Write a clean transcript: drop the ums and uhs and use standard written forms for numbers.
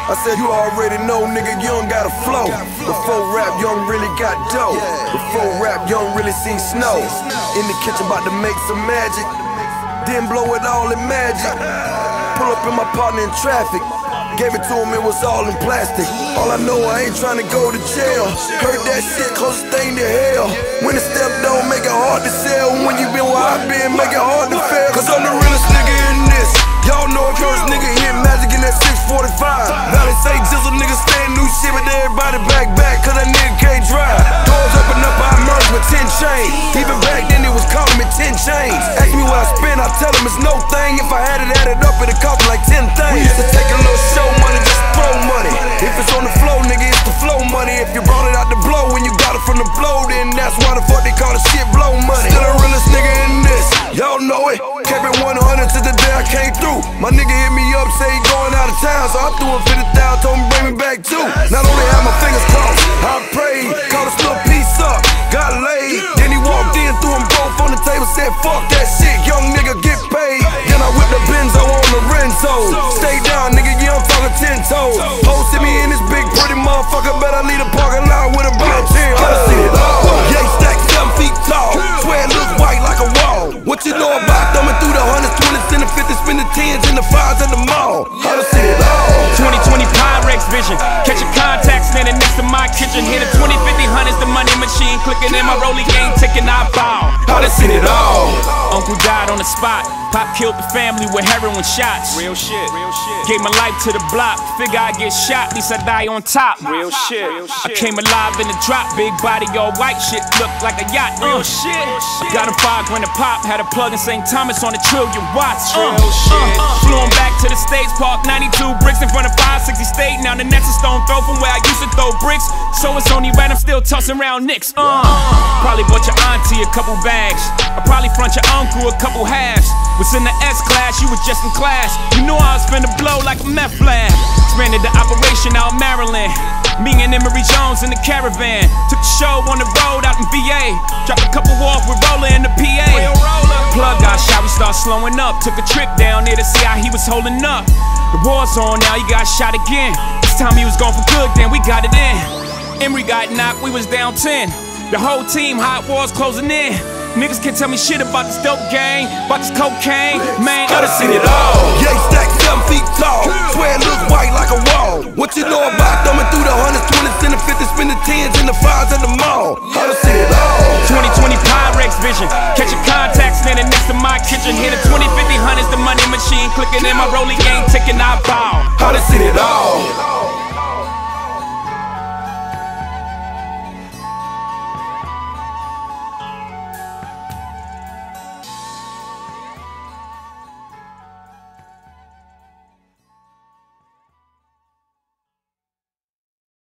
I said, you already know, nigga, you don't got a flow. Before rap, you don't really got dough. Before rap, you don't really see snow. In the kitchen, about to make some magic. Then blow it all in magic. Pull up in my partner in traffic. Gave it to him, it was all in plastic. All I know, I ain't trying to go to jail. Heard that shit, closest thing to hell. When the step don't make it hard to sell. When you been where I been, make it hard to fail. Cause I'm the realest nigga in this. Y'all know if first nigga hit magic in that 645. Valley say jizzle niggas stand new shit, but everybody back, cause that nigga can't drive. Doors open up, I emerge with 10 chains. Even back then, it was calling me 10 chains. Ask me what I spend, I tell them it's no thing. If I had it added up, it'd cost me like 10 things. We used to take a little show money, just throw money. If it's on the flow, nigga, it's the flow money. If you brought it out the blow, when you got it from the blow, then that's why the fuck they call the shit blow money. Still the realest nigga in this, y'all know it. Kept it 100 to the day I came through. My nigga hit me up, say he going out of town, so I threw him 50,000, told him bring me back too. Not only had my fingers crossed, I prayed, called a little piece up, got laid. Then he walked in, threw them both on the table, said fuck that shit, young nigga get paid. Then I whipped the Benzo on the Renzo. Stay down, nigga, yeah, I'm talking 10 toes. Posted me in this big pretty motherfucker, bet I leave the parking lot with about 10. I seen it all. Yeah, he stacked 7 feet tall, swear it looks white like a wall. What you know about thumbing through the 100s, 20s, and the 50s, spin the 10s and the 5s at the mall? I done seen it all. 2020 Pyrex vision, catching contacts standing next to my kitchen. Hit a 20, 50, 100s, the money machine clicking in my rolling game ticking. I bow. I done seen it all. Uncle died on the spot. Pop killed the family with heroin shots. Real shit. Gave my life to the block. Figure I get shot, at least I die on top. Real shit. I came alive in the drop. Big body, all white shit, looked like a yacht. Real shit. Got him 5 grand a pop. Had a plug in St. Thomas on a trillion watts. Real shit. Flew him back to the States, parked 92 bricks in front of 560 State. Now the next is stone throw from where I used to throw bricks. So it's only right, I'm still tossing around nicks. Probably bought your auntie a couple bags. I probably front your uncle a couple halves. Was in the S class, you was just in class. You knew I was finna blow like a meth lab. Expanded the operation out Maryland. Me and Emery Jones in the caravan. Took the show on the road out in VA. Dropped a couple off with Roller in the PA. Plug got shot, we start slowing up. Took a trip down there to see how he was holding up. The war's on now, he got shot again. This time he was gone for good, then we got it in. Emery got knocked, we was down 10. The whole team, hot wars closing in. Niggas can't tell me shit about this dope gang, about this cocaine, man. I done seen it all. Yeah, he stacked 7 feet tall, swear it looks white like a wall. What you know about thumbing through the 100s, 20s, and the 50s, spin the 10s and the 5s at the mall? I done seen it all. 2020 Pyrex vision, catching contacts standing next to my kitchen. Hit a 20, 50, 100s, the money machine clicking in my rolling game ticking. I bow. I done seen it all.